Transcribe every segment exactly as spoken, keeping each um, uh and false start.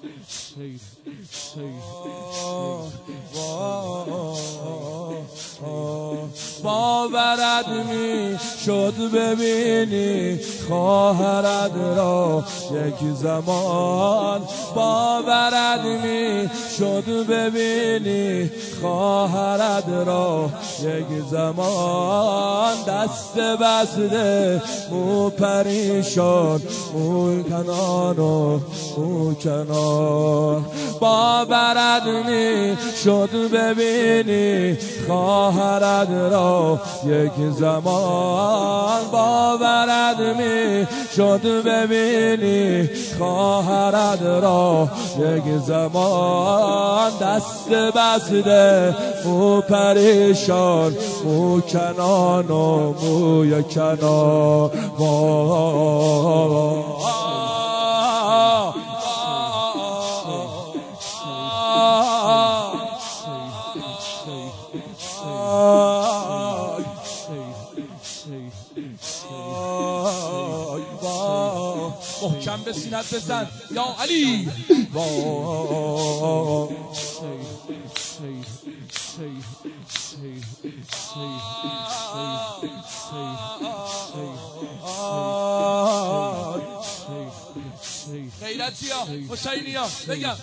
باورت می شد ببینی خواهرت را یک زمان، باورت می شد ببینی خواهرت را یک زمان، دست بسته مو پریشان مو کنان و مو کنان، باورت می شد ببینی خواهرت را یک زمان، باورت می شد ببینی خواهرت را یک زمان، دست بسته مو پریشان مو کنان و موی کنان. محکم به سینت بزن یا علی. غیرتیا حسینیا بگم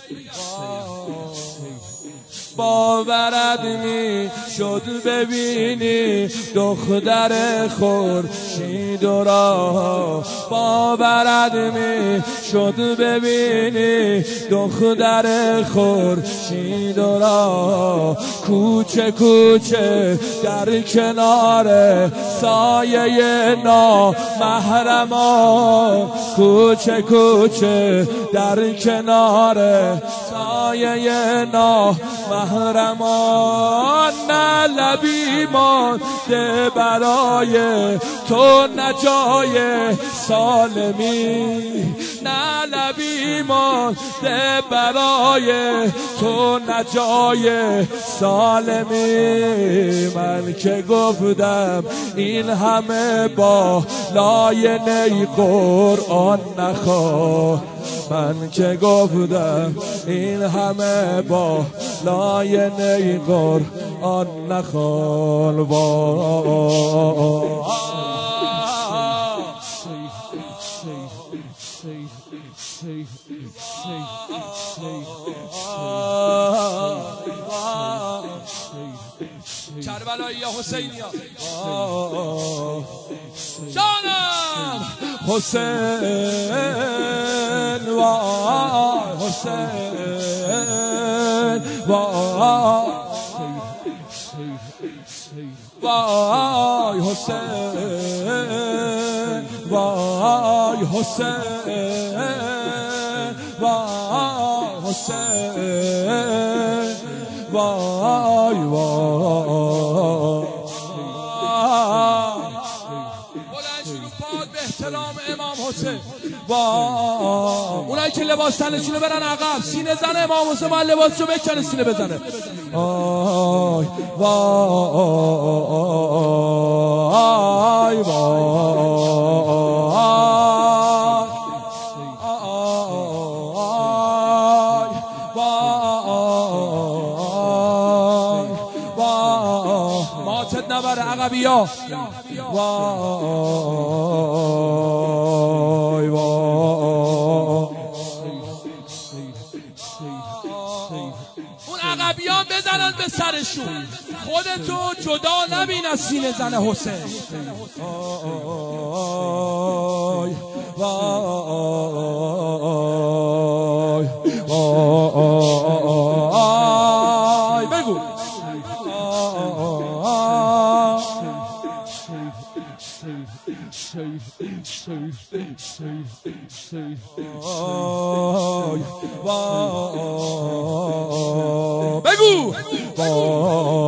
باورت می شد ببینی دختر خورشید را، باورت می شد ببینی دختر خورشید را، کوچه کوچه در کنار سایه نامحرمان، کوچه کوچه در کنار سایه نامحرمان، نه لبی مانده برای تو نجای سالمی، نه لبی مانده برای تو نجای سالمی، من که گفتم این همه بالای نی قرآن نخواه، من که گفتم این همه بالای نی قرآن نخوان. کربلایی یا حسینی ها جانم حسین وای حسین وای وای حسین وای حسین وای حسین وای وای سلام امام حسین. وای اونایی که لباس تنشونو برن عقب، سینه زن امام حسین باید لباسشو بکنه سینه بزنه. وای وای وای ماتت نبره عقبیا. وای اون عقبیان بزنن به سرشون، خودتو جدا نبین از سینه زن حسین. وای وای بگو بگو